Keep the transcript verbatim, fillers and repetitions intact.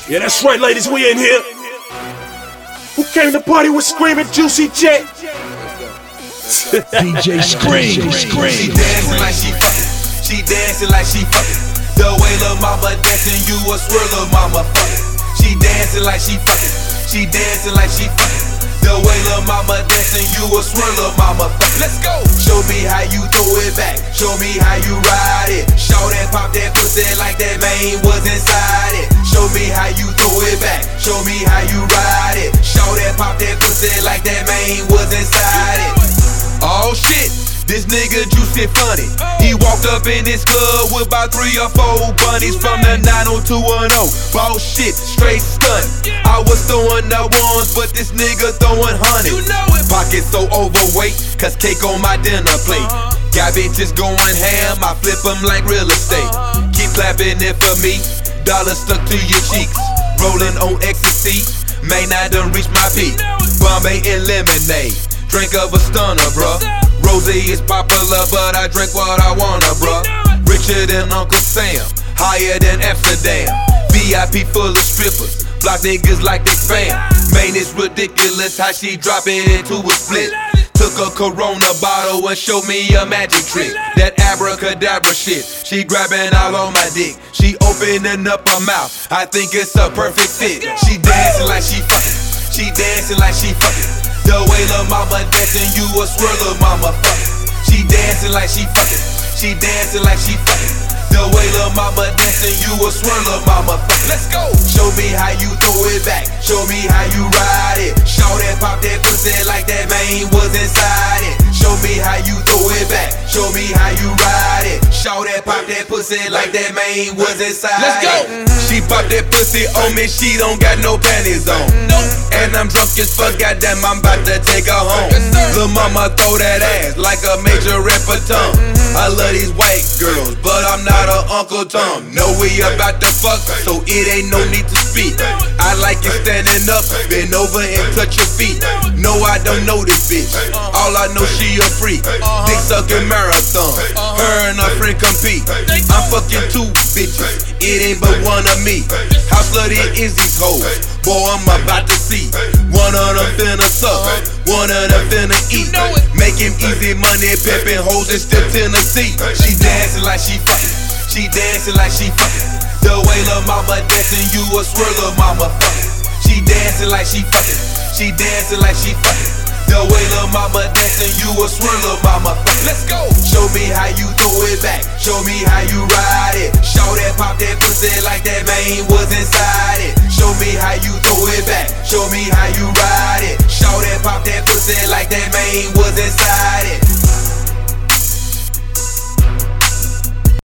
Yeah, that's right, ladies, we in here. Who came to party with Screaming Juicy J? D J Scream, Scream. She dancing like she fucking. She dancing like she fucking. The way lil' mama dancing, you a swear lil' mama fucking. She dancing like she fucking. She dancing like she fucking. The way lil' mama dancing, you a swear lil' mama fucking. Let's go. Show me how you throw it back. Show me how you ride it. Show that pop that pussy like that man was inside it. Show me how you throw it back. Show me how you ride it. Show that pop that pussy like that man was inside it. Oh shit, this nigga Juicy funny. He walked up in this club with about three or four bunnies from the nine oh two one oh. Ball shit, straight stun. I was throwing the ones, but this nigga throwing honey. Pockets so overweight, cause cake on my dinner plate. Got bitches going ham, I flip them like real estate. Keep clapping it for me, dollars stuck to your cheeks. Rolling on ecstasy, may not done reach my peak. Bombay and lemonade, drink of a stunner, bruh. Rosé is popular, but I drink what I wanna, bruh. Richer than Uncle Sam, higher than Amsterdam. V I P full of strippers, block niggas like they spam. Man, it's ridiculous how she drop it into a split. Took a Corona bottle and showed me a magic trick. That abracadabra shit, she grabbing all on my dick. She opening up her mouth, I think it's a perfect fit. She dancing like she fucking. She dancing like she fucking. The way lil' mama dancing, you a swear lil' mama fucking. She dancing like she fucking. She dancing like she fucking. The way lil' mama dancing, you a swear lil' mama fucking. Let's go. Show me how you throw it back. Show me how you ride it. Show that pop that pussy like that man was inside it. Show me how you throw it back. Show me how you ride it. Show that pop that pussy like that man was inside it. Let's go. She pop that pussy on me, she don't got no panties on. And I'm drunk as fuck, goddamn, I'm about to take her home. Lil' mama throw that ass like a major repertoire. I love these white girls, but I'm not a Uncle Tom. Know we about to fuck, so it ain't no need to speak. I like it standing up, bend over and touch your feet. No, I don't know this bitch, all I know she a freak. Dick sucking marathon, her and her friend compete. I'm fucking two bitches, it ain't but one of me. How slutty is these hoes? Boy, I'm about to see. One of them finna suck, one of them finna eat. Make him easy money, pimpin' hoes in still Tennessee. She dancing like she fucking. She dancing like she fucking. The way lil' mama dancing, you a swear lil' mama fucking. She dancing like she fucking. She dancing like she fucking. The way lil' mama dancing, you a swear lil' mama fucking. Let's go. Show me how you throw it back. Show me how you ride it. Show that pop that pussy like that man was inside it.